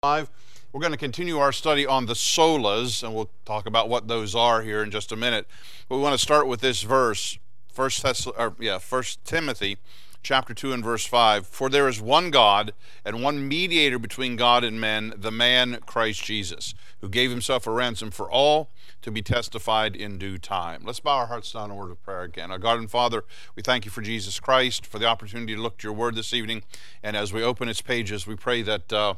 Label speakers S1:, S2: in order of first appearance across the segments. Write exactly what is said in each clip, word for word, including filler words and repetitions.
S1: Five. We're going to continue our study on the solas, and we'll talk about what those are here in just a minute. But we want to start with this verse, First Thess- or, yeah, First Timothy, chapter two and verse five. For there is one God and one mediator between God and men, the man Christ Jesus, who gave himself a ransom for all, to be testified in due time. Let's bow our hearts down in a word of prayer again. Our God and Father, we thank you for Jesus Christ, for the opportunity to look to your word this evening. And as we open its pages, we pray that uh,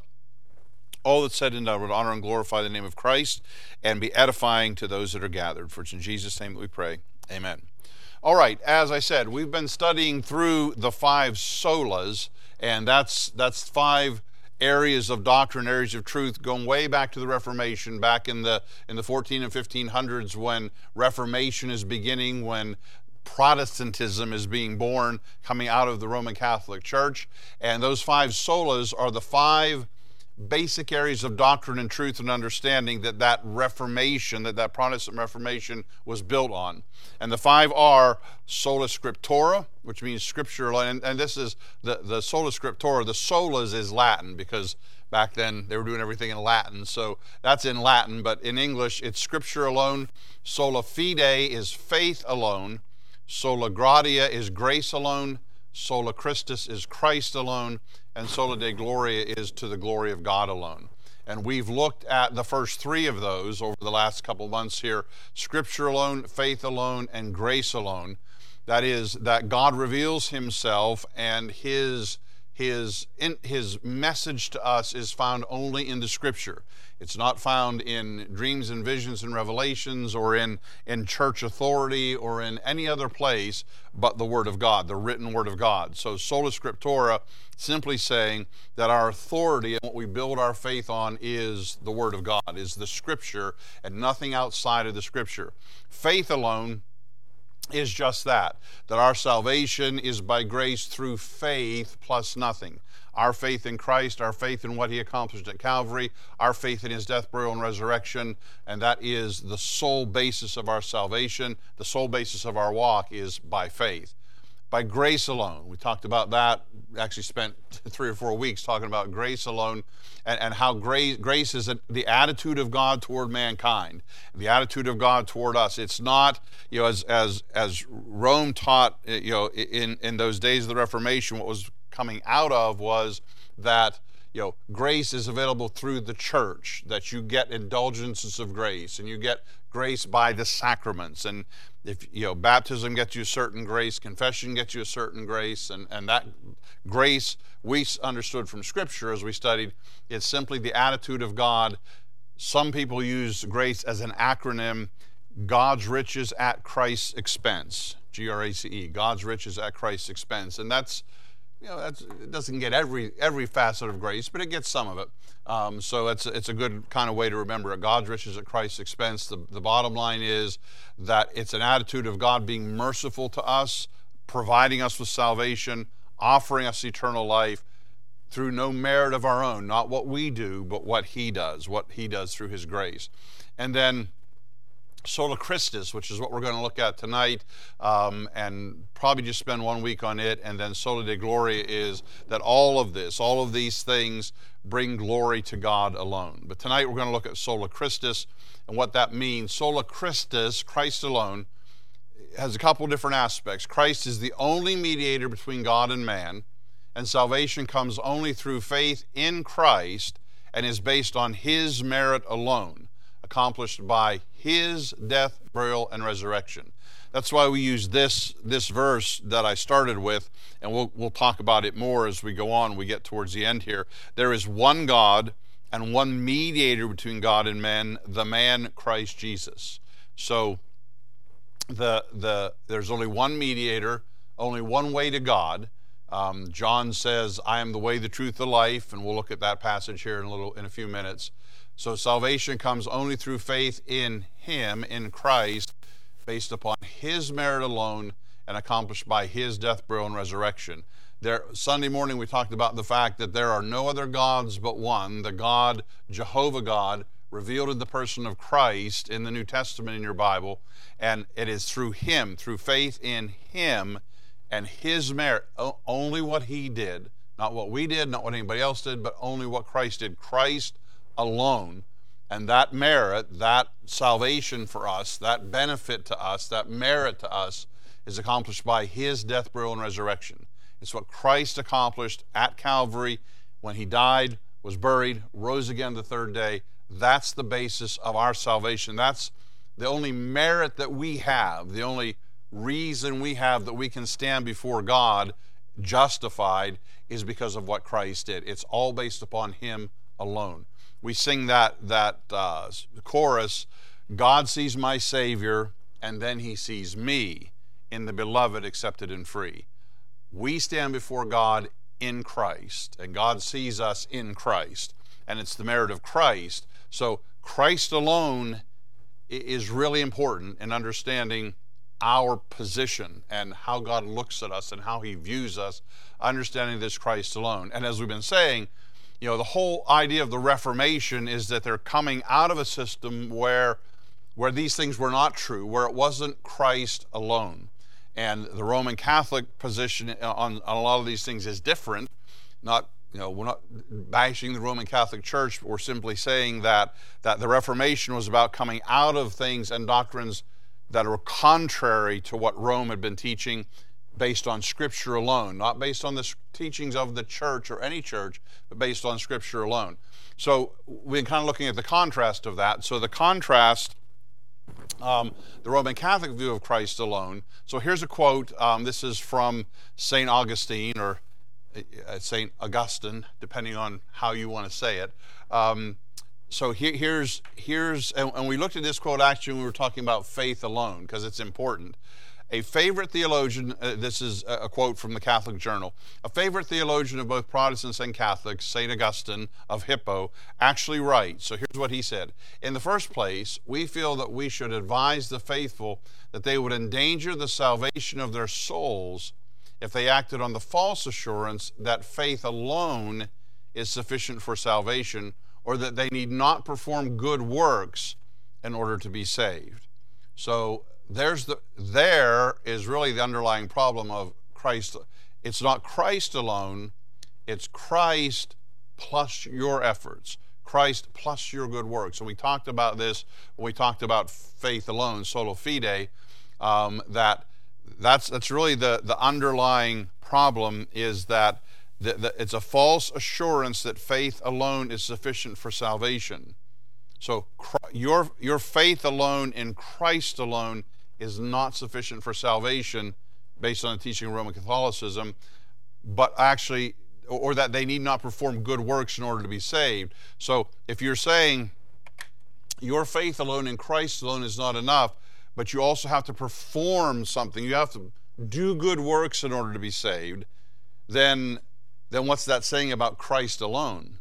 S1: all that's said and done would honor and glorify the name of Christ and be edifying to those that are gathered. For it's in Jesus' name that we pray. Amen. All right, as I said, we've been studying through the five solas, and that's that's five areas of doctrine, areas of truth, going way back to the Reformation, back in the in the fourteen and fifteen hundreds, when Reformation is beginning, when Protestantism is being born, coming out of the Roman Catholic Church. And those five solas are the five basic areas of doctrine and truth and understanding that that Reformation, that that Protestant Reformation was built on. And the five are sola scriptura, which means scripture, and, and this is the, the sola scriptura. The solas is Latin, because back then they were doing everything in Latin, so that's in Latin, but in English it's scripture alone. Sola fide is faith alone. Sola gratia is grace alone. Sola Christus is Christ alone, and Sola Dei Gloria is to the glory of God alone. And we've looked at the first three of those over the last couple months here: Scripture alone, faith alone, and grace alone. That is, that God reveals himself, and his his in, his message to us is found only in the Scripture. It's not found in dreams and visions and revelations, or in, in church authority, or in any other place but the Word of God, the written Word of God. So sola scriptura, simply saying that our authority and what we build our faith on is the Word of God, is the Scripture, and nothing outside of the Scripture. Faith alone is just that, that our salvation is by grace through faith plus nothing. Our faith in Christ, our faith in what he accomplished at Calvary, our faith in his death, burial, and resurrection, and that is the sole basis of our salvation. The sole basis of our walk is by faith. By grace alone. We talked about that, actually spent three or four weeks talking about grace alone, and, and how grace, grace is a, the attitude of God toward mankind, the attitude of God toward us. It's not, you know, as as as Rome taught, you know, in, in those days of the Reformation, what was coming out of was that, you know, grace is available through the church, that you get indulgences of grace, and you get grace by the sacraments. And if, you know, baptism gets you a certain grace, confession gets you a certain grace, and, and that grace we understood from Scripture as we studied, is simply the attitude of God. Some people use grace as an acronym: God's riches at Christ's expense, G R A C E, God's riches at Christ's expense. And that's, you know, that's, it doesn't get every every facet of grace, but it gets some of it. Um, so it's, it's a good kind of way to remember it. God's riches at Christ's expense. The, the bottom line is that it's an attitude of God being merciful to us, providing us with salvation, offering us eternal life through no merit of our own, not what we do, but what he does, what he does through his grace. And then Sola Christus, which is what we're going to look at tonight, um, and probably just spend one week on it. And then Sola Dei Gloria is that all of this, all of these things bring glory to God alone. But tonight we're going to look at Sola Christus and what that means. Sola Christus, Christ alone, has a couple different aspects. Christ is the only mediator between God and man, and salvation comes only through faith in Christ and is based on his merit alone, accomplished by his death, burial, and resurrection. That's why we use this this verse that I started with, and we'll we'll talk about it more as we go on, we get towards the end here. There is one God and one mediator between God and men, the man Christ Jesus. So the the there's only one mediator, only one way to God. Um, John says, "I am the way, the truth, the life," and we'll look at that passage here in a little in a few minutes. So salvation comes only through faith in him, in Christ, based upon his merit alone and accomplished by his death, burial, and resurrection. There, Sunday morning we talked about the fact that there are no other gods but one, the God, Jehovah God, revealed in the person of Christ in the New Testament in your Bible, and it is through him, through faith in him and his merit, only what he did, Not what we did, not what anybody else did, but only what Christ did. Christ alone. And that merit, that salvation for us, that benefit to us, that merit to us is accomplished by his death, burial, and resurrection. It's what Christ accomplished at Calvary when he died, was buried, rose again the third day. That's the basis of our salvation. That's the only merit that we have, the only reason we have that we can stand before God justified is because of what Christ did. It's all based upon him alone. We sing that, that uh, chorus, God sees my Savior, and then he sees me in the beloved, accepted, and free. We stand before God in Christ, and God sees us in Christ, and it's the merit of Christ. So Christ alone is really important in understanding our position and how God looks at us and how he views us, understanding this Christ alone. And as we've been saying, you know, the whole idea of the Reformation is that they're coming out of a system where, where these things were not true, where it wasn't Christ alone. And the Roman Catholic position on, on a lot of these things is different. Not, you know, we're not bashing the Roman Catholic Church, but we're simply saying that, that the Reformation was about coming out of things and doctrines that are contrary to what Rome had been teaching, based on Scripture alone, not based on the teachings of the church or any church, but based on Scripture alone. So we're kind of looking at the contrast of that. So the contrast, um, the Roman Catholic view of Christ alone. So here's a quote. Um, this is from Saint Augustine, or uh, Saint Augustine, depending on how you want to say it. Um, so here, here's, here's and, and we looked at this quote actually when we were talking about faith alone, because it's important. A favorite theologian, uh, this is a quote from the Catholic Journal, a favorite theologian of both Protestants and Catholics, Saint Augustine of Hippo, actually writes, so here's what he said. In the first place, we feel that we should advise the faithful that they would endanger the salvation of their souls if they acted on the false assurance that faith alone is sufficient for salvation, or that they need not perform good works in order to be saved. So There's the, there is really the underlying problem of Christ. It's not Christ alone, it's Christ plus your efforts, Christ plus your good works. And we talked about this when we talked about faith alone, sola fide, um, that that's, that's really the, the underlying problem, is that the, the, it's a false assurance that faith alone is sufficient for salvation. So your, your faith alone in Christ alone is not sufficient for salvation based on the teaching of Roman Catholicism, but actually, or that they need not perform good works in order to be saved. So if you're saying your faith alone in Christ alone is not enough, but you also have to perform something, you have to do good works in order to be saved, then, then what's that saying about Christ alone?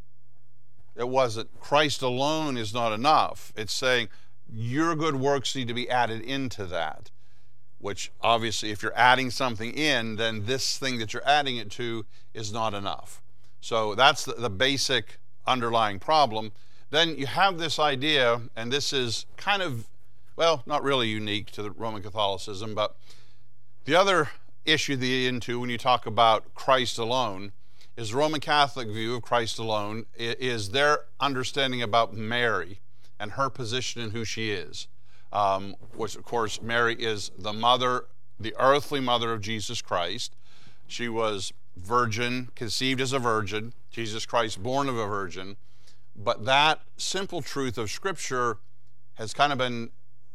S1: It wasn't. Christ alone is not enough. It's saying your good works need to be added into that, which obviously if you're adding something in, then this thing that you're adding it to is not enough. So that's the, the basic underlying problem. Then you have this idea, and this is kind of, well, not really unique to the Roman Catholicism, but the other issue that you get into when you talk about Christ alone is the Roman Catholic view of Christ alone is their understanding about Mary and her position in who she is, um, which, of course, Mary is the mother, the earthly mother of Jesus Christ. She was virgin, conceived as a virgin, Jesus Christ born of a virgin. But that simple truth of Scripture has kind of been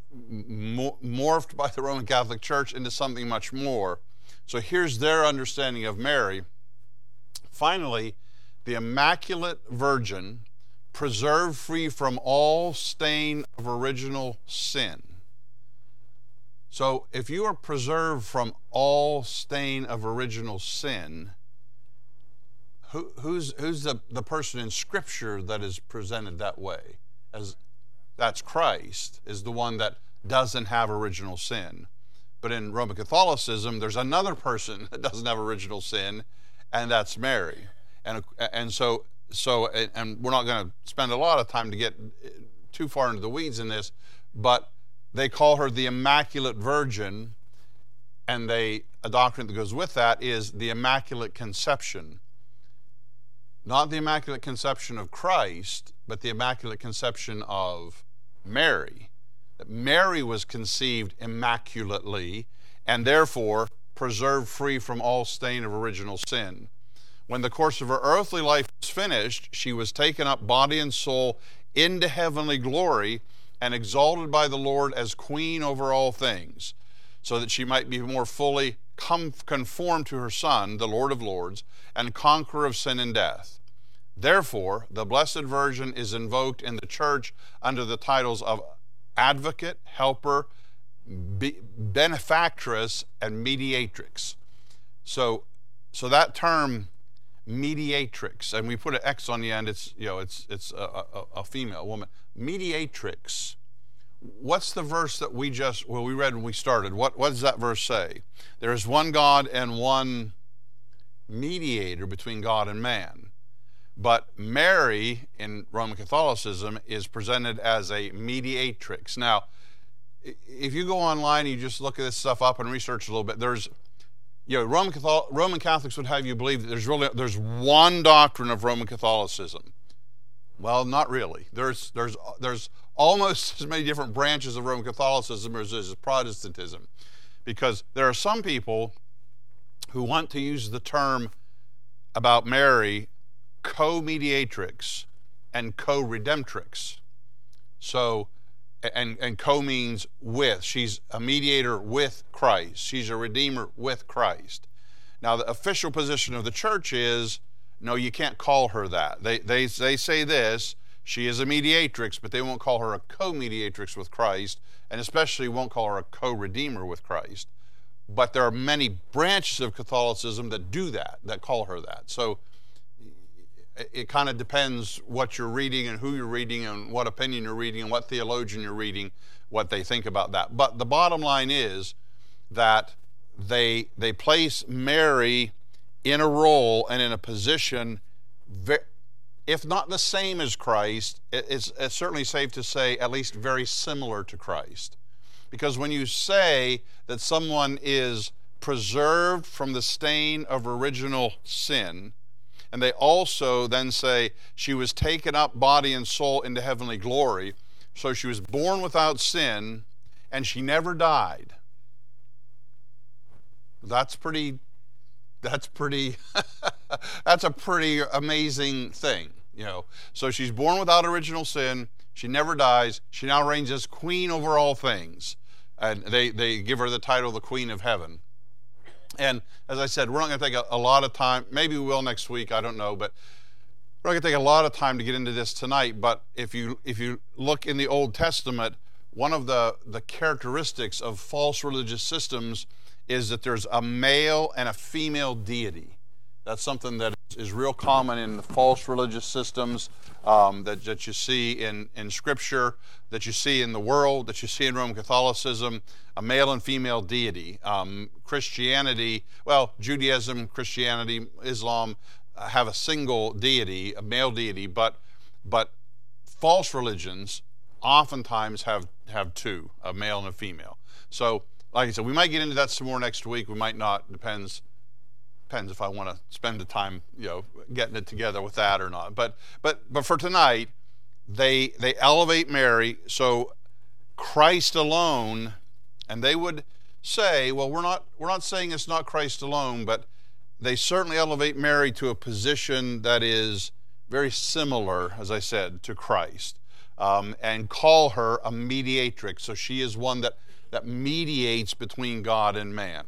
S1: morphed by the Roman Catholic Church into something much more. So here's their understanding of Mary. Finally, the Immaculate Virgin, preserved free from all stain of original sin. So if you are preserved from all stain of original sin, who, who's, who's the, the person in Scripture that is presented that way? As that's Christ, is the one that doesn't have original sin. But in Roman Catholicism, there's another person that doesn't have original sin, and that's Mary. And, and so So, and we're not going to spend a lot of time to get too far into the weeds in this, but they call her the Immaculate Virgin, and they, a doctrine that goes with that is the Immaculate Conception. not the Immaculate Conception of Christ, but the Immaculate Conception of Mary. That Mary was conceived immaculately and therefore preserved free from all stain of original sin. When the course of her earthly life was finished, she was taken up body and soul into heavenly glory and exalted by the Lord as queen over all things, so that she might be more fully conformed to her Son, the Lord of Lords, and conqueror of sin and death. Therefore, the Blessed Virgin is invoked in the Church under the titles of Advocate, Helper, Benefactress, and Mediatrix. So, so that term, mediatrix, and we put an X on the end. It's you know, it's it's a, a, a female woman. Mediatrix. What's the verse that we just well we read when we started? What what does that verse say? There is one God and one mediator between God and man. But Mary in Roman Catholicism is presented as a mediatrix. Now, if you go online and you just look at this stuff up and research a little bit, there's You know, Roman, Catholic, Roman Catholics would have you believe that there's really there's one doctrine of Roman Catholicism. Well, not really. There's there's there's almost as many different branches of Roman Catholicism as is Protestantism, because there are some people who want to use the term about Mary co-mediatrix and co-redemptrix. So. And, and co means with. She's a mediator with Christ. She's a redeemer with Christ. Now, the official position of the church is, no, you can't call her that. They, they, they say this, she is a mediatrix, but they won't call her a co-mediatrix with Christ, and especially won't call her a co-redeemer with Christ. But there are many branches of Catholicism that do that, that call her that. So it kind of depends what you're reading and who you're reading and what opinion you're reading and what theologian you're reading, what they think about that. But the bottom line is that they they place Mary in a role and in a position, if not the same as Christ, it's, it's certainly safe to say at least very similar to Christ. Because when you say that someone is preserved from the stain of original sin, and they also then say she was taken up body and soul into heavenly glory. So she was born without sin and she never died. That's pretty, that's pretty, that's a pretty amazing thing, you know. So she's born without original sin. She never dies. She now reigns as queen over all things. And they, they give her the title the Queen of Heaven. And as I said, we're not going to take a, a lot of time. Maybe we will next week. I don't know. But we're not going to take a lot of time to get into this tonight. But if you if you look in the Old Testament, one of the, the characteristics of false religious systems is that there's a male and a female deity. That's something that is real common in the false religious systems um, that, that you see in, in Scripture, that you see in the world, that you see in Roman Catholicism, a male and female deity. Um, Christianity, well, Judaism, Christianity, Islam uh, have a single deity, a male deity, but but false religions oftentimes have, have two, a male and a female. So, like I said, we might get into that some more next week. We might not. Depends. Depends if I want to spend the time, you know, getting it together with that or not. But but but for tonight, they they elevate Mary. So Christ alone, and they would say, well, we're not we're not saying it's not Christ alone, but they certainly elevate Mary to a position that is very similar, as I said, to Christ, um, and call her a mediatrix. So she is one that that mediates between God and man.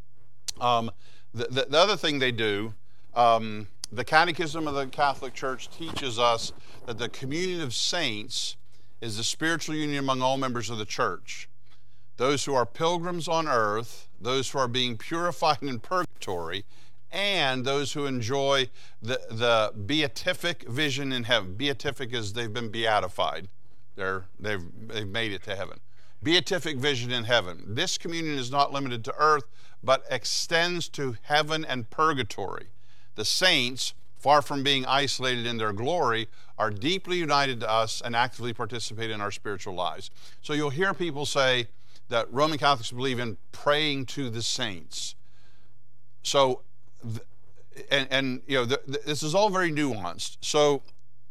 S1: Um, The, the, the other thing they do, um, the Catechism of the Catholic Church teaches us that the communion of saints is the spiritual union among all members of the church. Those who are pilgrims on earth, those who are being purified in purgatory, and those who enjoy the, the beatific vision in heaven. Beatific is they've been beatified. They're, they've, they've made it to heaven. Beatific vision in heaven. This communion is not limited to earth, but extends to heaven and purgatory. The saints, far from being isolated in their glory, are deeply united to us and actively participate in our spiritual lives. So you'll hear people say that Roman Catholics believe in praying to the saints. So th- and, and you know, the, the, this is all very nuanced. So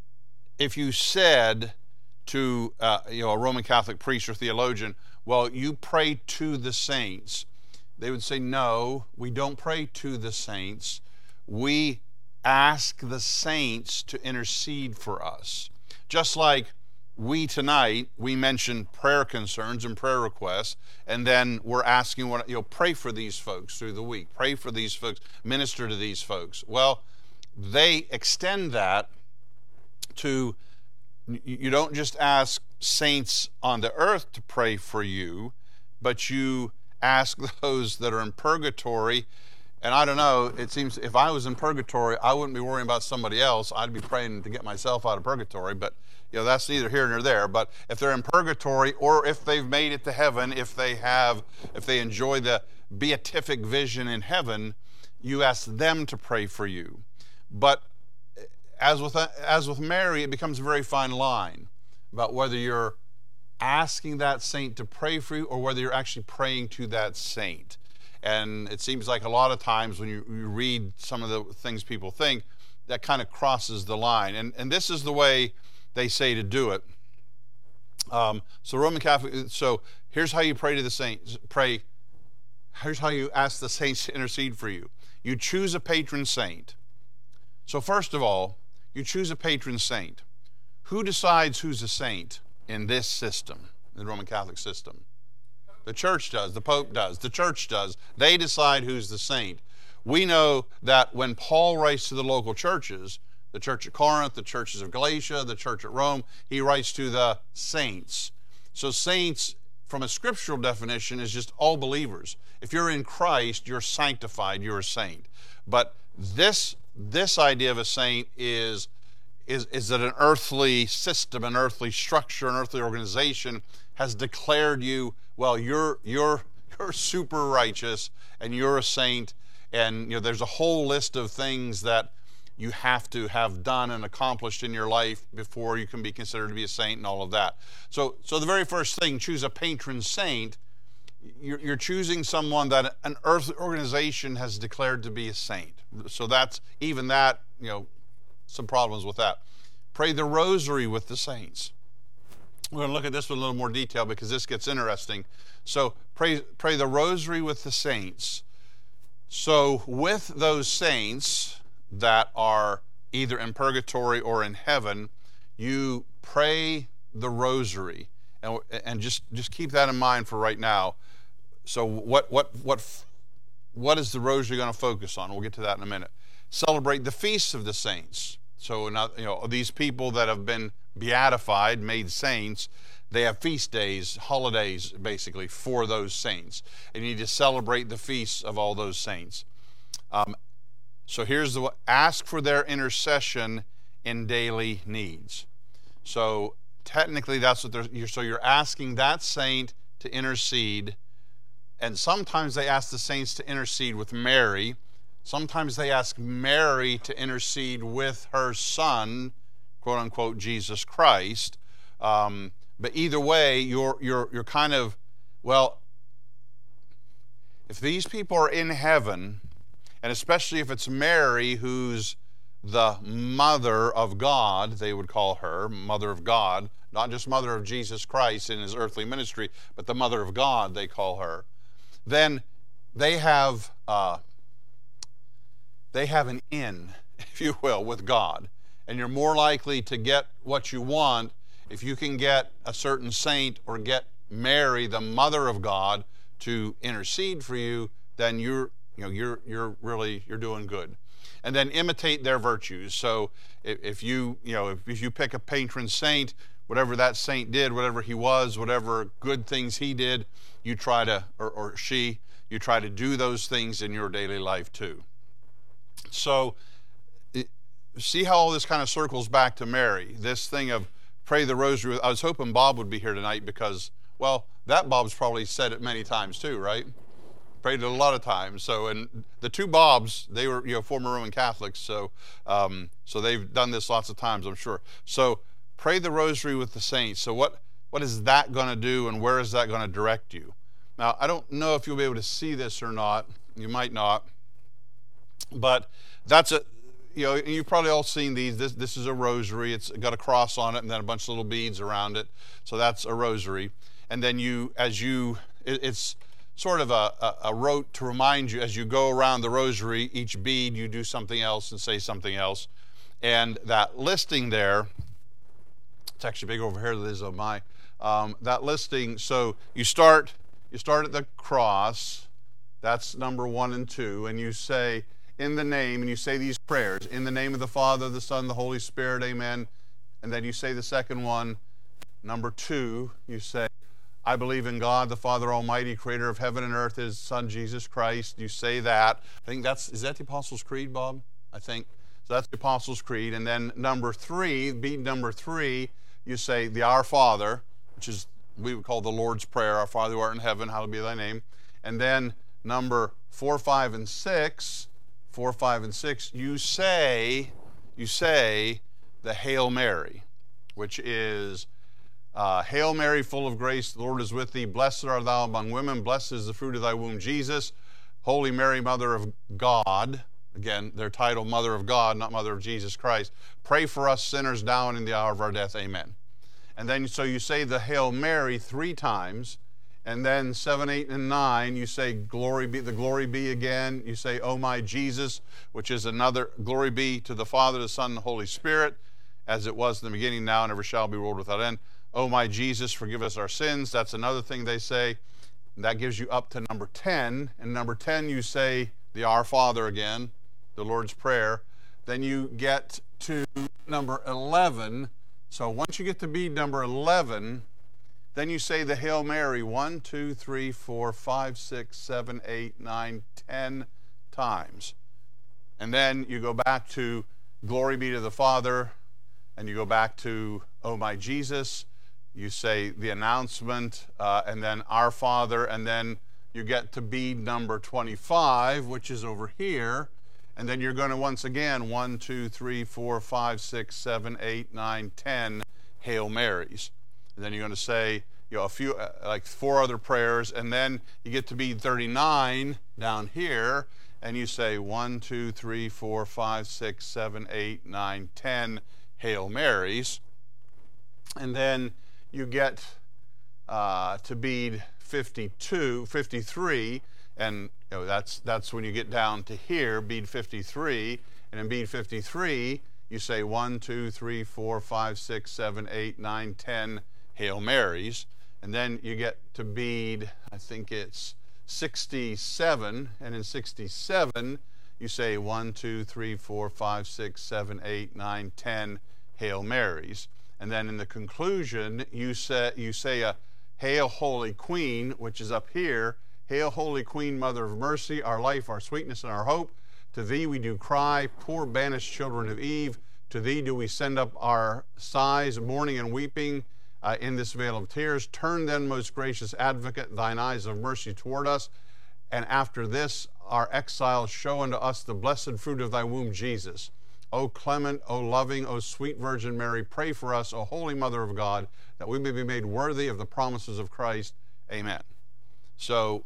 S1: if you said to uh, you know, a Roman Catholic priest or theologian, well, you pray to the saints, they would say, no, we don't pray to the saints. We ask the saints to intercede for us. Just like we tonight, we mention prayer concerns and prayer requests, and then we're asking, what, you know, pray for these folks through the week. Pray for these folks. Minister to these folks. Well, they extend that to, you don't just ask saints on the earth to pray for you, but you ask those that are in purgatory. And I don't know, it seems if I was in purgatory, I wouldn't be worrying about somebody else. I'd be praying to get myself out of purgatory, but you know, that's neither here nor there. But if they're in purgatory, or if they've made it to heaven, if they have, if they enjoy the beatific vision in heaven, you ask them to pray for you. But as with as with Mary, it becomes a very fine line about whether you're asking that saint to pray for you or whether you're actually praying to that saint. And it seems like a lot of times when you, you read some of the things people think, that kind of crosses the line. And, and this is the way they say to do it. Um, so Roman Catholic, so here's how you pray to the saints. Pray, here's how you ask the saints to intercede for you. You choose a patron saint. So first of all, you choose a patron saint. Who decides who's a saint in this system, in the Roman Catholic system? The church does, the Pope does, the church does. They decide who's the saint. We know that when Paul writes to the local churches, the church at Corinth, the churches of Galatia, the church at Rome, he writes to the saints. So saints, from a scriptural definition, is just all believers. If you're in Christ, you're sanctified, you're a saint. But this, this idea of a saint is, is, is that an earthly system, an earthly structure, an earthly organization has declared you, well, you're, you're, you're super righteous and you're a saint, and you know, there's a whole list of things that you have to have done and accomplished in your life before you can be considered to be a saint and all of that. So, so the very first thing, choose a patron saint. You're, you're choosing someone that an earthly organization has declared to be a saint. So that's, even that, you know, some problems with that. Pray the rosary with the saints. We're going to look at this with a little more detail because this gets interesting. So pray, pray the rosary with the saints. So with those saints that are either in purgatory or in heaven, you pray the rosary. And, and just, just keep that in mind for right now. So what, what, what, what is the rosary going to focus on? We'll get to that in a minute. Celebrate the feasts of the saints. So now, you know, these people that have been beatified, made saints, they have feast days, holidays, basically, for those saints. And you need to celebrate the feasts of all those saints. Um, so here's the, ask for their intercession in daily needs. So technically that's what they're, so you're asking that saint to intercede. And sometimes they ask the saints to intercede with Mary. Sometimes they ask Mary to intercede with her son, quote unquote, Jesus Christ. Um, but either way, you're, you're, you're kind of, well, if these people are in heaven, and especially if it's Mary, who's the mother of God, they would call her, mother of God, not just mother of Jesus Christ in his earthly ministry, but the mother of God, they call her, then they have, uh, they have an in, if you will, with God. And you're more likely to get what you want if you can get a certain saint or get Mary, the mother of God, to intercede for you, then you're, you know, you're, you're really, you're doing good. And then imitate their virtues. So if, if you, you know, if, if you pick a patron saint, whatever that saint did, whatever he was, whatever good things he did, you try to, or, or she, you try to do those things in your daily life too. So see how all this kind of circles back to Mary, this thing of pray the rosary. I was hoping Bob would be here tonight because, well, that Bob's probably said it many times too, right? Prayed it a lot of times. So, and the two Bobs, they were, you know, former Roman Catholics, so um, so they've done this lots of times, I'm sure. So pray the rosary with the saints. So what what is that going to do, and where is that going to direct you? Now, I don't know if you'll be able to see this or not. You might not. But that's a, you know, you've probably all seen these. This this is a rosary. It's got a cross on it and then a bunch of little beads around it. So that's a rosary. And then you, as you, it, it's sort of a, a, a rote to remind you as you go around the rosary, each bead you do something else and say something else. And that listing there, it's actually big over here. That is on my, um, that listing. So you start, you start at the cross. That's number one and two. And you say, in the name, and you say these prayers, in the name of the Father, the Son, the Holy Spirit, amen. And then you say the second one, number two, you say, I believe in God, the Father Almighty, creator of heaven and earth, his Son, Jesus Christ. You say that. I think that's, is that the Apostles' Creed, Bob? I think. So that's the Apostles' Creed. And then number three, beat number three, you say the Our Father, which is, we would call the Lord's Prayer, Our Father who art in heaven, hallowed be thy name. And then number four, five, and six, four, five, and six, you say, you say the Hail Mary, which is, uh, Hail Mary, full of grace, the Lord is with thee. Blessed art thou among women. Blessed is the fruit of thy womb, Jesus. Holy Mary, Mother of God. Again, their title, Mother of God, not Mother of Jesus Christ. Pray for us sinners now and in the hour of our death. Amen. And then, so you say the Hail Mary three times. And then seven, eight, and nine, you say, glory be, the glory be again. You say, oh my Jesus, which is another, glory be to the Father, the Son, and the Holy Spirit, as it was in the beginning, now, and ever shall be, world without end. Oh my Jesus, forgive us our sins. That's another thing they say. And that gives you up to number ten. And number ten, you say the Our Father again, the Lord's Prayer. Then you get to number eleven. So once you get to bead number eleven, then you say the Hail Mary one, two, three, four, five, six, seven, eight, nine, ten times. And then you go back to glory be to the Father, and you go back to oh my Jesus. You say the announcement, uh, and then Our Father, and then you get to bead number twenty-five, which is over here. And then you're going to once again, one, two, three, four, five, six, seven, eight, nine, ten Hail Marys. And then you're going to say, you know, a few, uh, like four other prayers, and then you get to bead thirty-nine down here, and you say one, two, three, four, five, six, seven, eight, nine, ten Hail Marys. And then you get uh, to bead fifty-two, fifty-three, and you know, that's that's when you get down to here, bead fifty-three, and in bead fifty-three, you say one, two, three, four, five, six, seven, eight, nine, ten Hail Marys. And then you get to bead, I think it's sixty-seven, and in sixty-seven, you say one, two, three, four, five, six, seven, eight, nine, ten Hail Marys. And then in the conclusion, you say, you say a Hail Holy Queen, which is up here. Hail Holy Queen, Mother of Mercy, our life, our sweetness, and our hope. To thee we do cry, poor banished children of Eve. To thee do we send up our sighs, mourning and weeping uh, in this vale of tears. Turn then, most gracious Advocate, thine eyes of mercy toward us. And after this, our exile, show unto us the blessed fruit of thy womb, Jesus. O clement, O loving, O sweet Virgin Mary, pray for us, O Holy Mother of God, that we may be made worthy of the promises of Christ. Amen. So,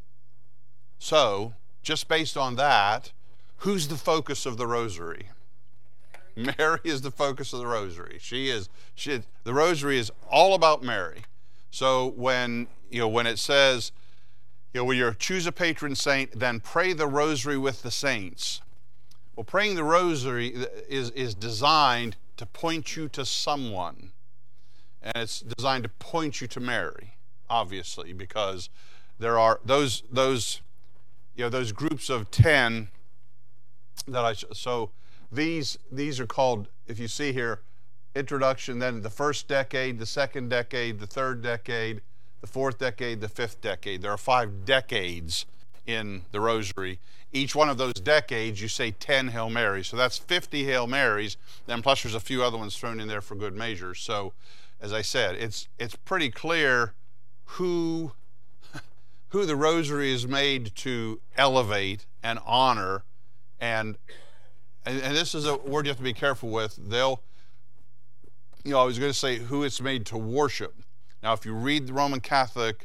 S1: so just based on that, who's the focus of the rosary? Mary is the focus of the rosary. She is, she, the rosary is all about Mary. So when, you know, when it says, you know, when you choose a patron saint, then pray the rosary with the saints. Well, praying the rosary is, is designed to point you to someone. And it's designed to point you to Mary, obviously, because there are those, those, you know, those groups of ten that I, so these, these are called, if you see here, introduction, then the first decade, the second decade, the third decade, the fourth decade, the fifth decade. There are five decades in the rosary. Each one of those decades, you say ten Hail Marys. So that's fifty Hail Marys. Then plus there's a few other ones thrown in there for good measure. So as I said, it's it's pretty clear who, who the rosary is made to elevate and honor. And, and, and this is a word you have to be careful with. They'll, you know, I was going to say who it's made to worship. Now, if you read the Roman Catholic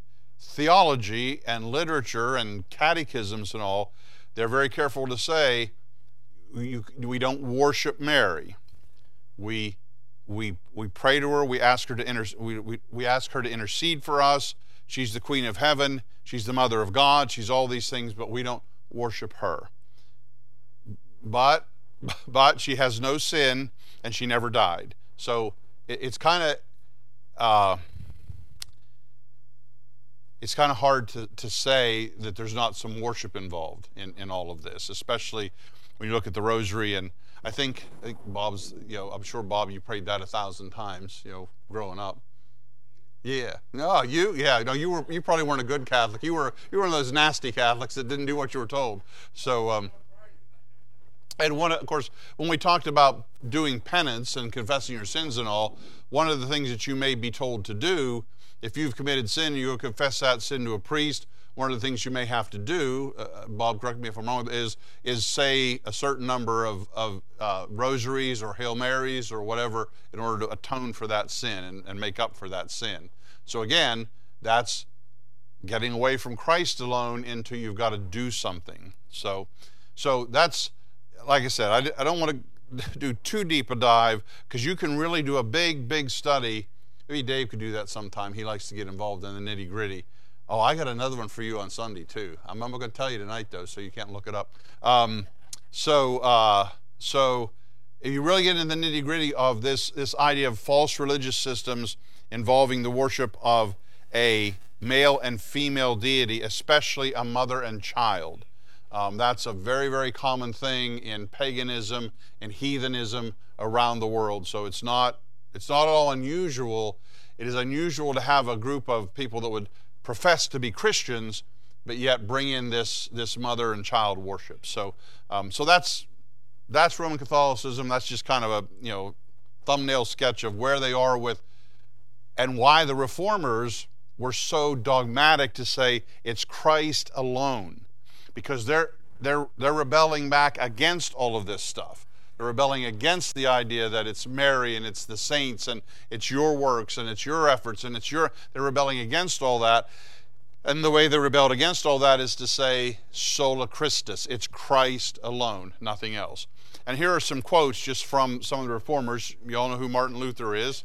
S1: theology and literature and catechisms and all, they're very careful to say you, we don't worship Mary. We we we pray to her. We ask her to inter, we, we we ask her to intercede for us. She's the Queen of Heaven. She's the Mother of God. She's all these things, but we don't worship her. But but she has no sin, and she never died. So it, it's kind of uh, it's kind of hard to, to say that there's not some worship involved in, in all of this, especially when you look at the rosary. And I think, I think Bob's, you know, I'm sure, Bob, you prayed that a thousand times, you know, growing up. Yeah. No, you, yeah, no, you were, you probably weren't a good Catholic. You were, you were one of those nasty Catholics that didn't do what you were told. So, um, and one, of course, when we talked about doing penance and confessing your sins and all, one of the things that you may be told to do, if you've committed sin, you will confess that sin to a priest. One of the things you may have to do, uh, Bob, correct me if I'm wrong, is is say a certain number of, of uh, rosaries or Hail Marys or whatever in order to atone for that sin and, and make up for that sin. So again, that's getting away from Christ alone into you've got to do something. So, so that's, like I said, I, I don't want to do too deep a dive because you can really do a big, big study. Maybe Dave could do that sometime. He likes to get involved in the nitty gritty. Oh, I got another one for you on Sunday too. I'm not going to tell you tonight though, so you can't look it up. Um, so, uh, so if you really get into the nitty gritty of this this idea of false religious systems involving the worship of a male and female deity, especially a mother and child, um, that's a very, very common thing in paganism and heathenism around the world. So it's not. It's not at all unusual. It is unusual to have a group of people that would profess to be Christians, but yet bring in this this mother and child worship. So, um, so that's that's Roman Catholicism. That's just kind of a you know thumbnail sketch of where they are with, and why the Reformers were so dogmatic to say it's Christ alone, because they're they're they're rebelling back against all of this stuff. They're rebelling against the idea that it's Mary and it's the saints and it's your works and it's your efforts and it's your, they're rebelling against all that. And the way they rebelled against all that is to say sola Christus, it's Christ alone, nothing else. And here are some quotes just from some of the Reformers. You all know who Martin Luther is.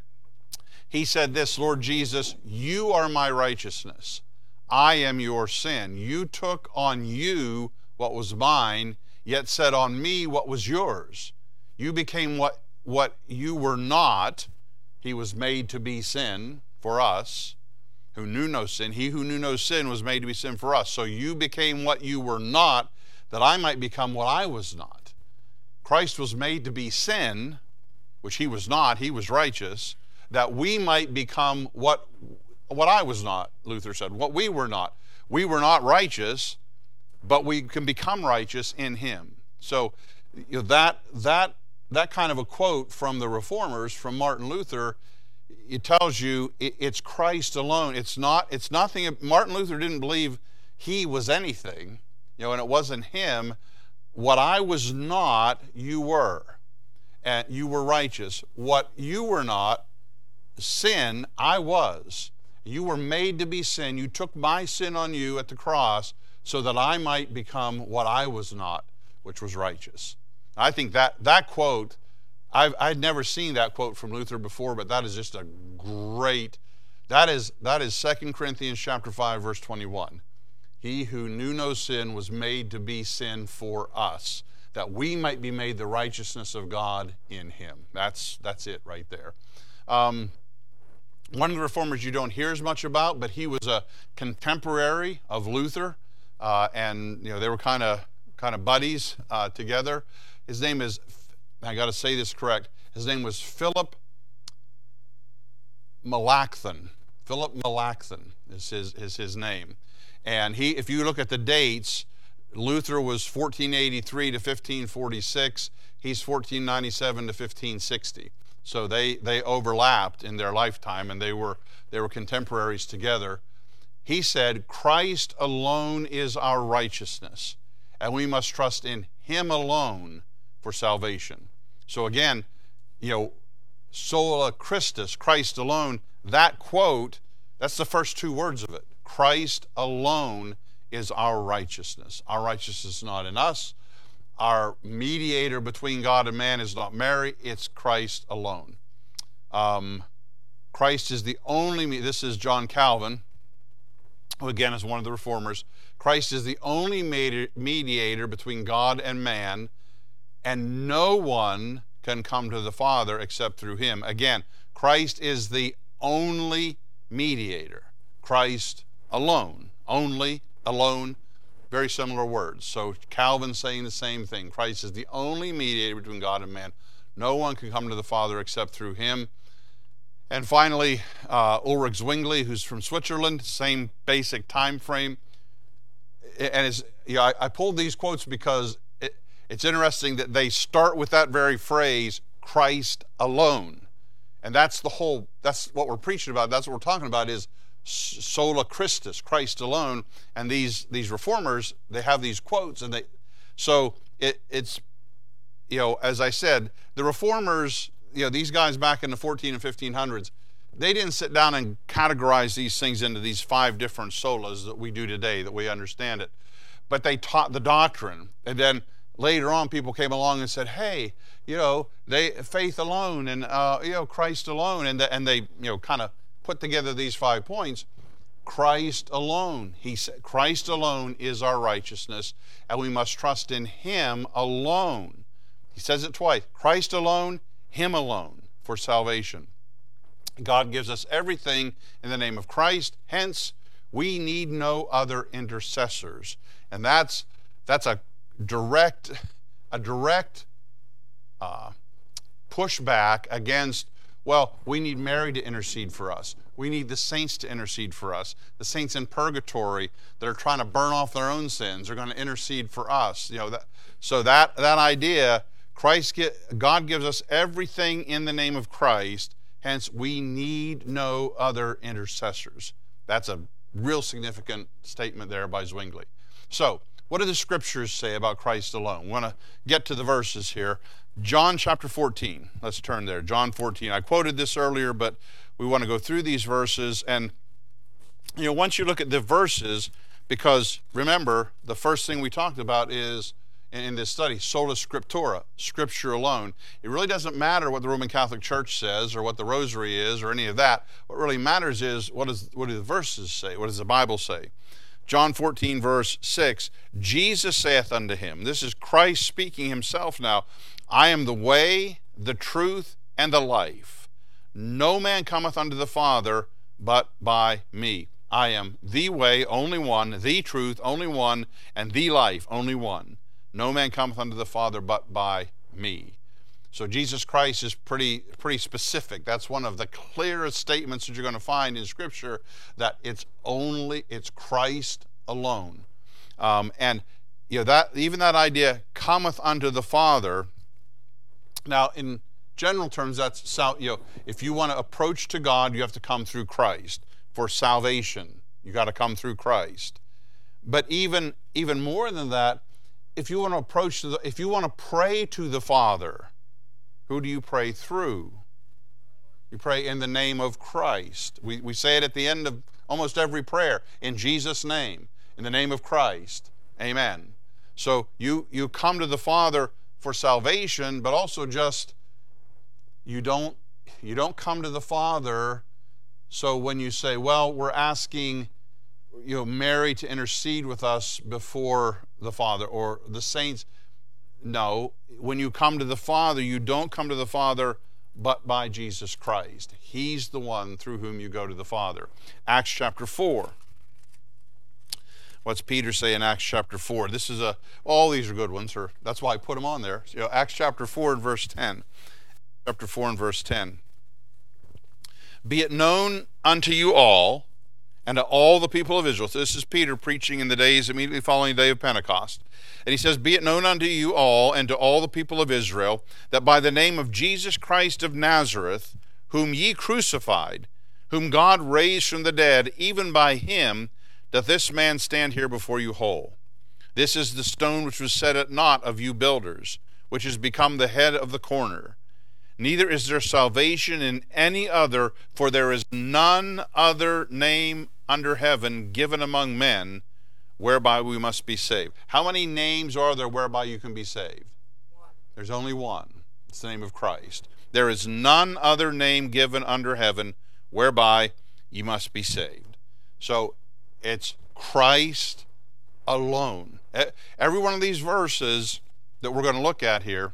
S1: He said this, Lord Jesus, you are my righteousness. I am your sin. You took on you what was mine, yet said on me what was yours. You became what, what you were not. He was made to be sin for us, who knew no sin. He who knew no sin was made to be sin for us. So you became what you were not, that I might become what I was not. Christ was made to be sin, which he was not. He was righteous, that we might become what, what I was not, Luther said, what we were not. We were not righteous, but we can become righteous in him. So you know, that that that kind of a quote from the Reformers, from Martin Luther, it tells you it, it's Christ alone. It's not. It's nothing. Martin Luther didn't believe he was anything, you know, and it wasn't him. What I was not, you were, and you were righteous. What you were not, sin, I was. You were made to be sin. You took my sin on you at the cross, so that I might become what I was not, which was righteous. I think that that quote, I've I'd never seen that quote from Luther before, but that is just a great, that is that is Second Corinthians chapter five, verse twenty-one. He who knew no sin was made to be sin for us, that we might be made the righteousness of God in him. That's that's it right there. Um, one of the Reformers you don't hear as much about, but he was a contemporary of Luther. Uh, and you know they were kind of kind of buddies uh, together. His name is, I got to say this correct. His name was Philip Melanchthon. Philip Melanchthon is his is his name. And he, if you look at the dates, Luther was fourteen eighty-three to fifteen forty-six. He's fourteen ninety-seven to fifteen sixty. So they they overlapped in their lifetime, and they were they were contemporaries together. He said, Christ alone is our righteousness, and we must trust in him alone for salvation. So again, you know, sola Christus, Christ alone, that quote, that's the first two words of it. Christ alone is our righteousness. Our righteousness is not in us. our mediator between God and man is not Mary, it's Christ alone. Um, Christ is the only, this is John Calvin, who again is one of the reformers. Christ is the only mediator between God and man, and no one can come to the Father except through him. Again, Christ is the only mediator. Christ alone. Only, alone, very similar words. So Calvin saying the same thing. Christ is the only mediator between God and man. No one can come to the Father except through him. And finally, uh, Ulrich Zwingli, who's from Switzerland, same basic time frame. And is, you know, I, I pulled these quotes because it, it's interesting that they start with that very phrase, Christ alone. And that's the whole, that's what we're preaching about. That's what we're talking about is sola Christus, Christ alone. And these these reformers, they have these quotes, and they, so it, it's, you know, as I said, the reformers, you know, these guys back in the fourteen and fifteen hundreds, they didn't sit down and categorize these things into these five different solas that we do today, that we understand it. But they taught the doctrine. And then later on, people came along and said, hey, you know, they faith alone and, uh, you know, Christ alone. And, the, and they, you know, kind of put together these five points. Christ alone. He said, Christ alone is our righteousness, and we must trust in him alone. He says it twice. Christ alone, him alone for salvation. God gives us everything in the name of Christ. Hence, we need no other intercessors. And that's that's a direct a direct uh, pushback against, well, we need Mary to intercede for us. We need the saints to intercede for us. The saints in purgatory that are trying to burn off their own sins are going to intercede for us. You know, that, so that that idea, Christ get, God gives us everything in the name of Christ. Hence, we need no other intercessors. That's a real significant statement there by Zwingli. So, what do the scriptures say about Christ alone? We want to get to the verses here. John chapter fourteen. Let's turn there. John fourteen. I quoted this earlier, but we want to go through these verses. And, you know, once you look at the verses, because remember, the first thing we talked about is, in this study, sola scriptura, scripture alone. It really doesn't matter what the Roman Catholic Church says or what the rosary is or any of that. What really matters is what, is, what do the verses say? What does the Bible say? John fourteen, verse six, Jesus saith unto him, this is Christ speaking himself now, I am the way, the truth, and the life. No man cometh unto the Father but by me. I am the way, only one, the truth, only one, and the life, only one. No man cometh unto the Father but by me. So Jesus Christ is pretty pretty specific. That's one of the clearest statements that you're going to find in Scripture, that it's only, it's Christ alone. Um, and you know that even that idea, cometh unto the Father. Now, in general terms, that's, you know, if you want to approach to God, you have to come through Christ. For salvation, you got to come through Christ. But even even more than that, if you want to approach to the, if you want to pray to the Father, who do you pray through? You pray in the name of Christ. We we say it at the end of almost every prayer, in Jesus' name, in the name of Christ. Amen. So you you come to the Father for salvation, but also just you don't you don't come to the Father. So when you say, well, we're asking, you know, Mary to intercede with us before the Father or the saints. No, when you come to the Father, you don't come to the Father but by Jesus Christ. He's the one through whom you go to the Father. Acts chapter four. What's Peter say in Acts chapter four? This is a, all these are good ones, or that's why I put them on there. You know, Acts chapter four and verse ten. Chapter four and verse ten. Be it known unto you all, and to all the people of Israel. So this is Peter preaching in the days immediately following the day of Pentecost. And he says, be it known unto you all and to all the people of Israel, that by the name of Jesus Christ of Nazareth, whom ye crucified, whom God raised from the dead, even by him doth this man stand here before you whole. This is the stone which was set at naught of you builders, which is become the head of the corner. Neither is there salvation in any other, for there is none other name under heaven given among men, whereby we must be saved. How many names are there whereby you can be saved? One. There's only one. It's the name of Christ. There is none other name given under heaven whereby you must be saved. So it's Christ alone. Every one of these verses that we're going to look at here,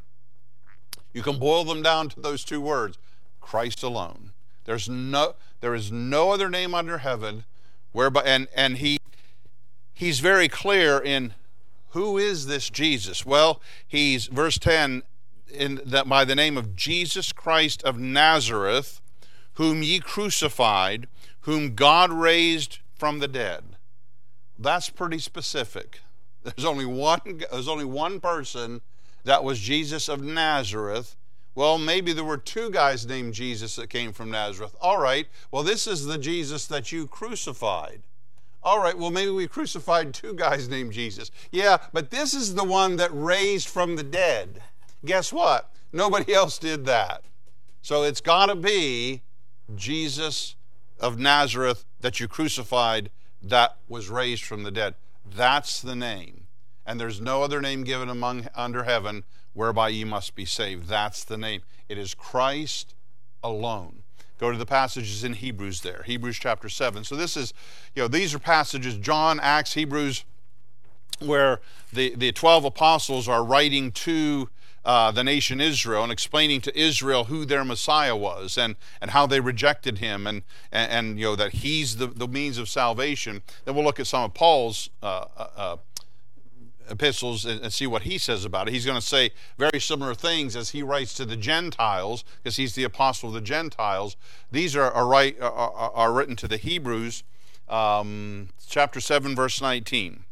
S1: you can boil them down to those two words, Christ alone. There's no, there is no other name under heaven whereby, and, and he, he's very clear in who is this Jesus? Well, he's, verse ten, in that by the name of Jesus Christ of Nazareth, whom ye crucified, whom God raised from the dead. That's pretty specific. There's only one, there's only one person that was Jesus of Nazareth. Well, maybe there were two guys named Jesus that came from Nazareth. All right, well, this is the Jesus that you crucified. All right, well, maybe we crucified two guys named Jesus. Yeah, but this is the one that raised from the dead. Guess what? Nobody else did that. So it's got to be Jesus of Nazareth that you crucified that was raised from the dead. That's the name. And there's no other name given among under heaven whereby ye must be saved. That's the name. It is Christ alone. Go to the passages in Hebrews there, Hebrews chapter seven. So this is, you know, these are passages, John, Acts, Hebrews, where the, the twelve apostles are writing to uh, the nation Israel and explaining to Israel who their Messiah was and, and how they rejected him and, and, and you know, that he's the, the means of salvation. Then we'll look at some of Paul's uh, uh, epistles and, and see what he says about it. He's going to say very similar things as he writes to the Gentiles, because he's the apostle of the Gentiles. These are, are, right, are, are written to the Hebrews, um, chapter seven, verse nineteen.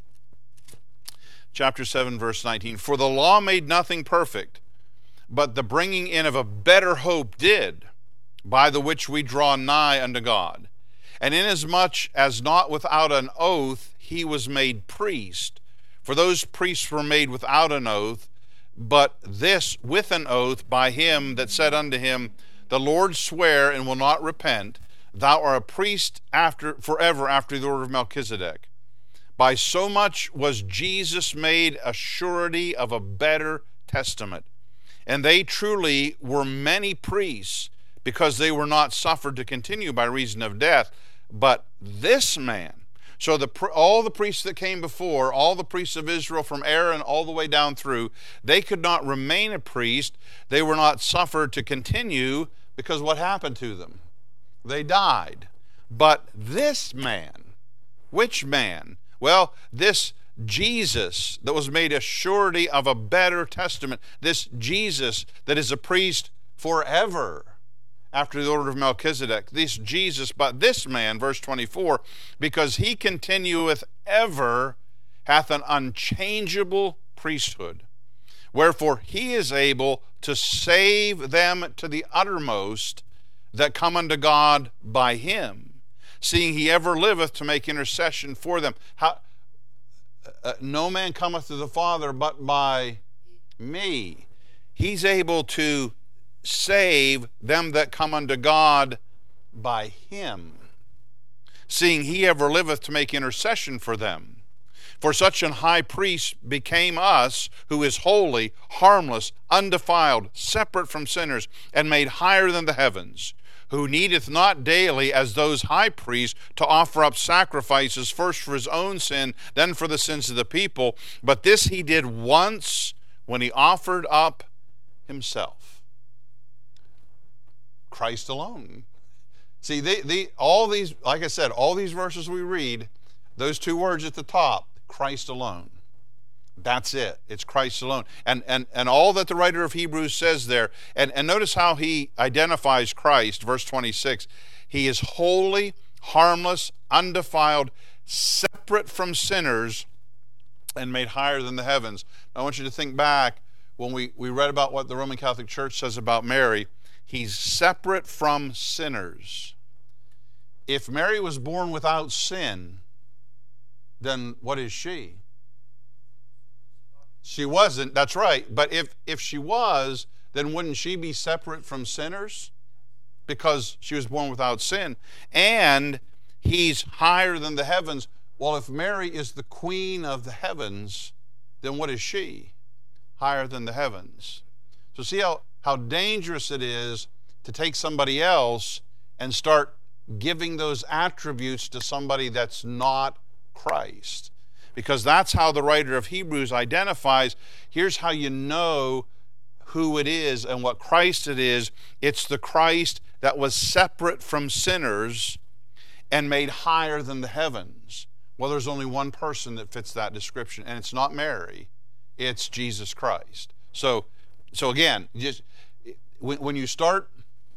S1: Chapter seven, verse nineteen. For the law made nothing perfect, but the bringing in of a better hope did, by the which we draw nigh unto God. And inasmuch as not without an oath he was made priest, for those priests were made without an oath, but this with an oath by him that said unto him, the Lord swear and will not repent, thou art a priest after forever after the order of Melchizedek. By so much was Jesus made a surety of a better testament. And they truly were many priests, because they were not suffered to continue by reason of death. But this man, so the all the priests that came before, all the priests of Israel from Aaron all the way down through, they could not remain a priest. They were not suffered to continue, because what happened to them? They died. But this man, which man? Well, this Jesus that was made a surety of a better testament, this Jesus that is a priest forever after the order of Melchizedek, this Jesus, but this man, verse twenty-four, because he continueth ever, hath an unchangeable priesthood. Wherefore he is able to save them to the uttermost that come unto God by him, seeing he ever liveth to make intercession for them. How, uh, no man cometh to the Father but by me. He's able to save them that come unto God by him, seeing he ever liveth to make intercession for them. For such an high priest became us, who is holy, harmless, undefiled, separate from sinners, and made higher than the heavens, who needeth not daily, as those high priests, to offer up sacrifices, first for his own sin, then for the sins of the people. But this he did once, when he offered up himself. Christ alone. See, they, they, all these, like I said, all these verses we read, those two words at the top, Christ alone. That's it. It's Christ alone. And and and all that the writer of Hebrews says there, and, and notice how he identifies Christ, verse twenty-six. He is holy, harmless, undefiled, separate from sinners, and made higher than the heavens. I want you to think back when we, we read about what the Roman Catholic Church says about Mary. He's separate from sinners. If Mary was born without sin, then what is she? She wasn't, that's right. But if, if she was, then wouldn't she be separate from sinners? Because she was born without sin. And he's higher than the heavens. Well, if Mary is the queen of the heavens, then what is she? Higher than the heavens. So see how, how dangerous it is to take somebody else and start giving those attributes to somebody that's not Christ. Because that's how the writer of Hebrews identifies. Here's how you know who it is and what Christ it is. It's the Christ that was separate from sinners and made higher than the heavens. Well, there's only one person that fits that description, and it's not Mary, it's Jesus Christ. So, so again, just when, when you start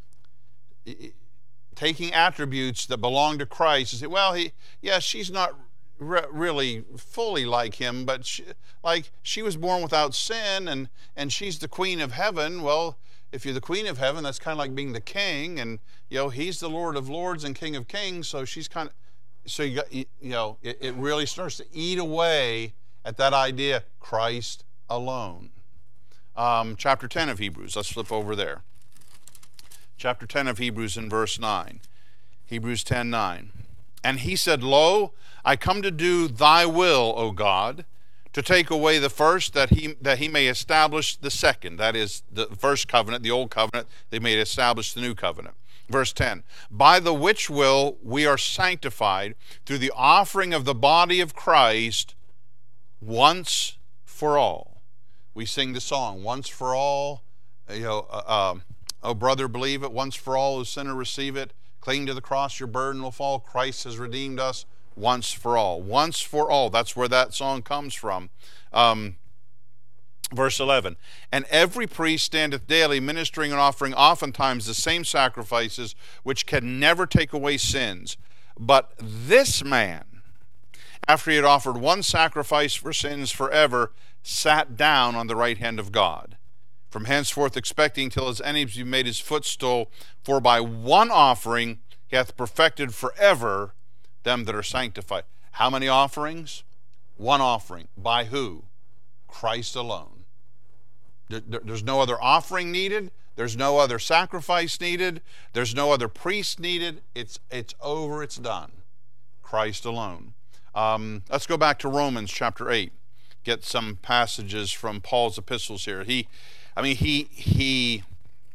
S1: taking attributes that belong to Christ and say, well, he, yeah, she's not re- really fully like him, but she, like she was born without sin, and and she's the queen of heaven. Well, if you're the queen of heaven, that's kind of like being the king, and you know he's the Lord of lords and King of kings. So she's kind of, so you got, you know, it, it really starts to eat away at that idea, Christ alone. Um, chapter ten of Hebrews. Let's flip over there. Chapter ten of Hebrews in verse nine. Hebrews ten nine. And he said, Lo, I come to do thy will, O God, to take away the first, that he that he may establish the second. That is the first covenant, the old covenant, they may establish the new covenant. Verse ten, by the which will we are sanctified through the offering of the body of Christ once for all. We sing the song, once for all, you know, uh, um, oh brother, believe it, once for all, O sinner, receive it. Cling to the cross, your burden will fall. Christ has redeemed us once for all. Once for all. That's where that song comes from. Um, verse eleven. And every priest standeth daily ministering and offering oftentimes the same sacrifices, which can never take away sins. But this man, after he had offered one sacrifice for sins forever, sat down on the right hand of God, from henceforth expecting till his enemies be made his footstool. For by one offering he hath perfected forever them that are sanctified. How many offerings? One offering. By who? Christ alone. There's no other offering needed. There's no other sacrifice needed. There's no other priest needed. It's it's over. It's done. Christ alone. Um, let's go back to Romans chapter eight. Get some passages from Paul's epistles here. He, I mean, he he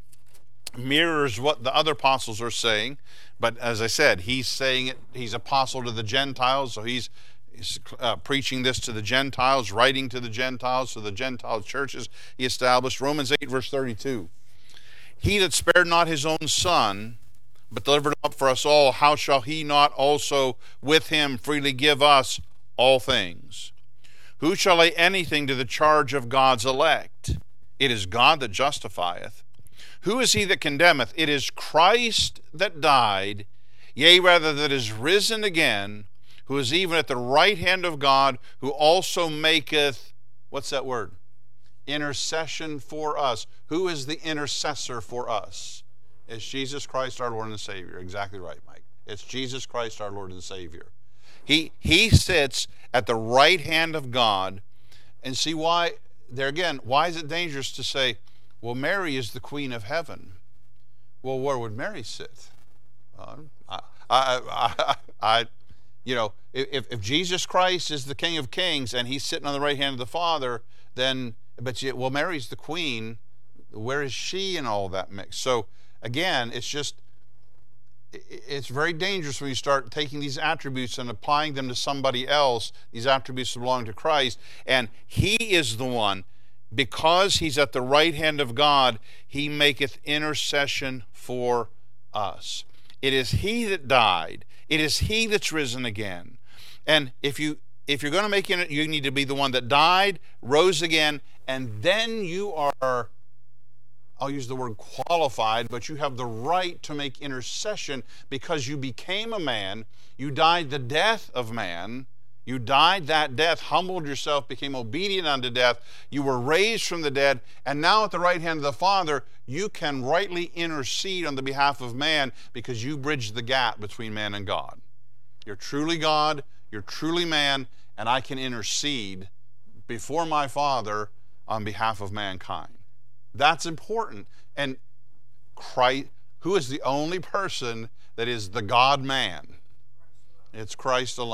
S1: mirrors what the other apostles are saying, but as I said, he's saying it. He's apostle to the Gentiles, so he's, he's uh, preaching this to the Gentiles, writing to the Gentiles, to the Gentile churches he established. Romans eight verse thirty-two. He that spared not his own son, but delivered him up for us all, how shall he not also with him freely give us all things? Who shall lay anything to the charge of God's elect? It is God that justifieth. Who is he that condemneth? It is Christ that died, yea, rather that is risen again, who is even at the right hand of God, who also maketh, what's that word? Intercession for us. Who is the intercessor for us? It's Jesus Christ, our Lord and Savior. Exactly right, Mike. It's Jesus Christ, our Lord and Savior. He, he sits at the right hand of God. And see why, there again, why is it dangerous to say, well, Mary is the queen of heaven? Well, where would Mary sit? Uh, I, I, I, I, you know, if, if Jesus Christ is the King of Kings and he's sitting on the right hand of the Father, then, but you, well, Mary's the queen. Where is she in all that mix? So again, it's just, it's very dangerous when you start taking these attributes and applying them to somebody else. These attributes belong to Christ, and he is the one. Because he's at the right hand of God, he maketh intercession for us. It is he that died. It is he that's risen again. And if you if you're going to make it, you need to be the one that died, rose again, and then you are, I'll use the word qualified, but you have the right to make intercession because you became a man. You died the death of man. You died that death, humbled yourself, became obedient unto death. You were raised from the dead, and now at the right hand of the Father, you can rightly intercede on the behalf of man because you bridged the gap between man and God. You're truly God, you're truly man, and I can intercede before my Father on behalf of mankind. That's important. And Christ, who is the only person that is the God-man? It's Christ alone.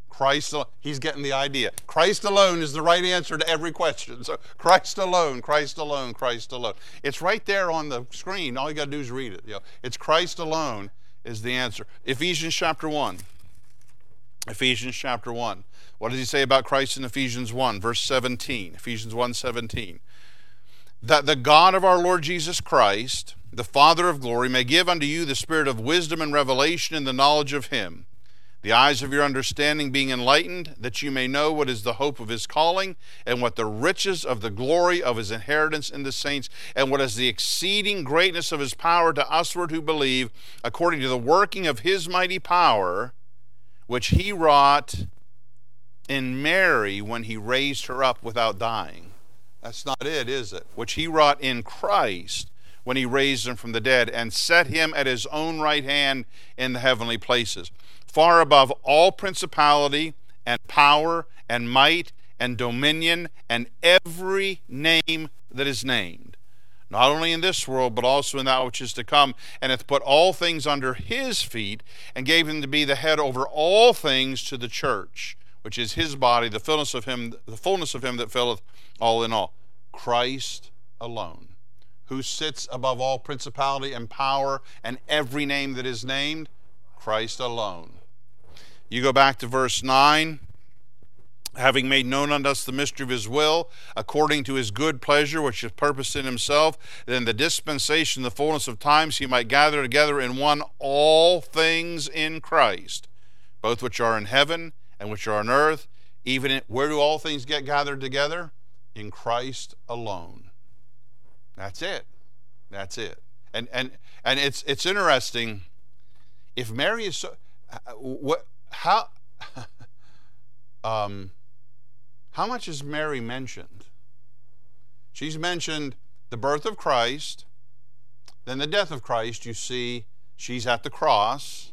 S1: Christ alone. He's getting the idea. Christ alone is the right answer to every question. So Christ alone, Christ alone, Christ alone. It's right there on the screen. All you got to do is read it. You know, it's Christ alone is the answer. Ephesians chapter one. Ephesians chapter one. What does he say about Christ in Ephesians one? Verse seventeen. Ephesians one seventeen. That the God of our Lord Jesus Christ, the Father of glory, may give unto you the spirit of wisdom and revelation in the knowledge of him, the eyes of your understanding being enlightened, that you may know what is the hope of his calling, and what the riches of the glory of his inheritance in the saints, and what is the exceeding greatness of his power to usward who believe, according to the working of his mighty power, which he wrought in Mary when he raised her up without dying. That's not it, is it? Which he wrought in Christ when he raised him from the dead and set him at his own right hand in the heavenly places, far above all principality and power and might and dominion and every name that is named, not only in this world, but also in that which is to come, and hath put all things under his feet, and gave him to be the head over all things to the church, which is his body, the fullness of him, the fullness of him that filleth all in all. Christ alone, who sits above all principality and power and every name that is named. Christ alone. You go back to verse nine. Having made known unto us the mystery of his will, according to his good pleasure, which he purposed in himself, that in the dispensation, the fullness of times, he might gather together in one all things in Christ, both which are in heaven and which are on earth. Even in, where do all things get gathered together? In Christ alone. That's it. That's it. And and and it's it's interesting. If Mary is so, what how um how much is Mary mentioned? She's mentioned the birth of Christ, then the death of Christ. You see, she's at the cross.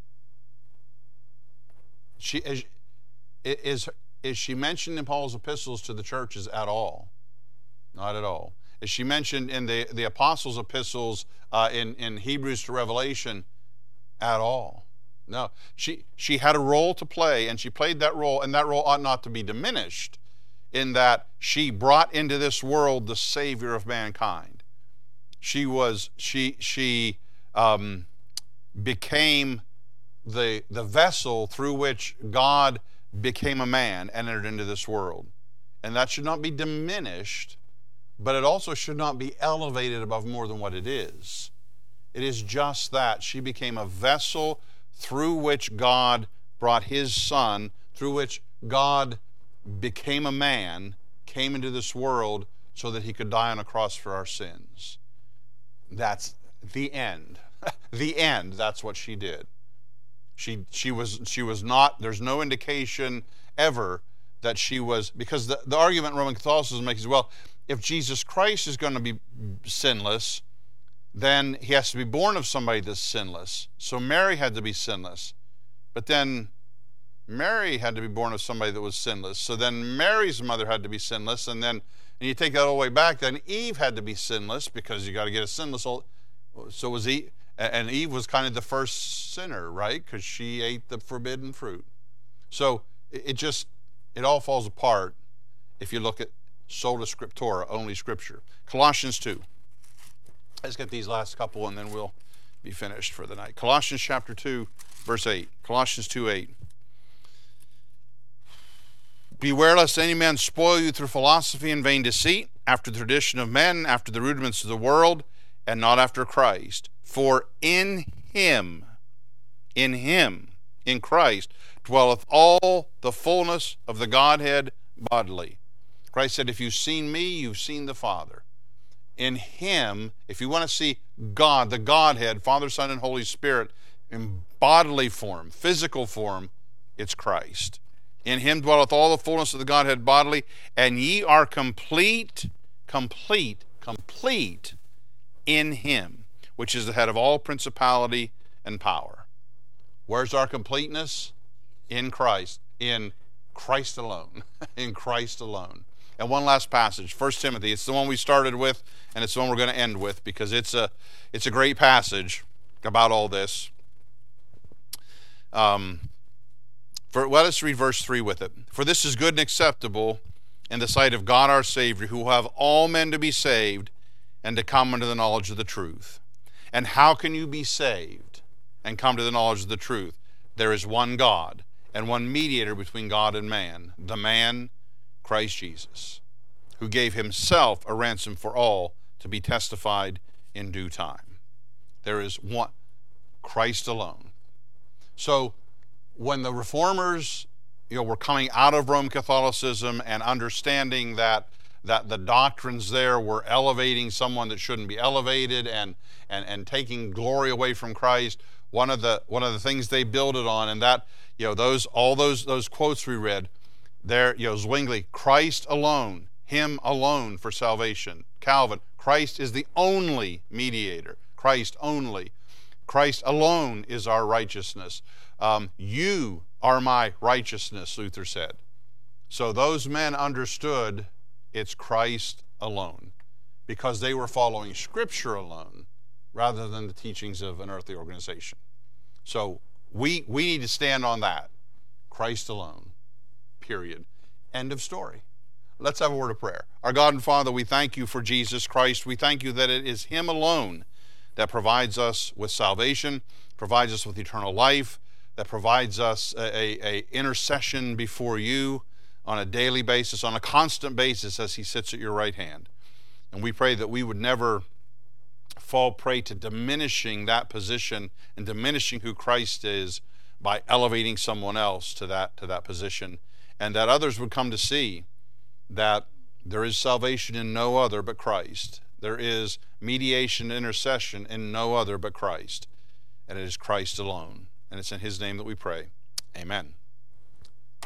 S1: She is is is she mentioned in Paul's epistles to the churches at all? Not at all. Is she mentioned in the, the apostles' epistles uh, in, in Hebrews to Revelation at all? No. She, she had a role to play, and she played that role, and that role ought not to be diminished in that she brought into this world the Savior of mankind. She was, she, she um, became the, the vessel through which God became a man and entered into this world. And that should not be diminished, but it also should not be elevated above more than what it is. It is just that. She became a vessel through which God brought his Son, through which God became a man, came into this world so that he could die on a cross for our sins. That's the end. The end. That's what she did. She she was she was not, there's no indication ever that she was, because the, the argument Roman Catholicism makes is, well, if Jesus Christ is going to be sinless, then he has to be born of somebody that's sinless. So Mary had to be sinless. But then Mary had to be born of somebody that was sinless. So then Mary's mother had to be sinless. And then, and you take that all the way back, then Eve had to be sinless, because you got to get a sinless old. So was Eve, and Eve was kind of the first sinner, right? Because she ate the forbidden fruit. So it just, it all falls apart if you look at sola scriptura, only Scripture. Colossians two. Let's get these last couple and then we'll be finished for the night. Colossians chapter two, verse eight. Colossians two eight. Beware lest any man spoil you through philosophy and vain deceit, after the tradition of men, after the rudiments of the world, and not after Christ. For in him, in him, in Christ, dwelleth all the fullness of the Godhead bodily. Christ said, if you've seen me, you've seen the Father. In him, if you want to see God, the Godhead, Father, Son, and Holy Spirit, in bodily form, physical form, it's Christ. In him dwelleth all the fullness of the Godhead bodily, and ye are complete, complete, complete in him, which is the head of all principality and power. Where's our completeness? In Christ. In Christ alone. In Christ alone. And one last passage, First Timothy. It's the one we started with, and it's the one we're going to end with, because it's a it's a great passage about all this. Um, For, let us read verse three with it. For this is good and acceptable in the sight of God our Savior, who will have all men to be saved and to come unto the knowledge of the truth. And how can you be saved and come to the knowledge of the truth? There is one God and one mediator between God and man, the man Christ Jesus, who gave himself a ransom for all to be testified in due time. There is one, Christ alone. So when the reformers, you know, were coming out of Roman Catholicism and understanding that that the doctrines there were elevating someone that shouldn't be elevated and and and taking glory away from Christ, one of the one of the things they builded on, and that, you know, those all those those quotes we read there, you know, Zwingli, Christ alone, him alone for salvation. Calvin, Christ is the only mediator. Christ only. Christ alone is our righteousness. Um, you are my righteousness, Luther said. So those men understood it's Christ alone because they were following Scripture alone rather than the teachings of an earthly organization. So we, we need to stand on that. Christ alone, period. End of story. Let's have a word of prayer. Our God and Father, we thank you for Jesus Christ. We thank you that it is him alone that provides us with salvation, provides us with eternal life, that provides us a, a, a intercession before you on a daily basis, on a constant basis as he sits at your right hand. And we pray that we would never fall prey to diminishing that position and diminishing who Christ is by elevating someone else to that, to that position, and that others would come to see that there is salvation in no other but Christ. There is mediation, intercession in no other but Christ. And it is Christ alone. And it's in his name that we pray. Amen.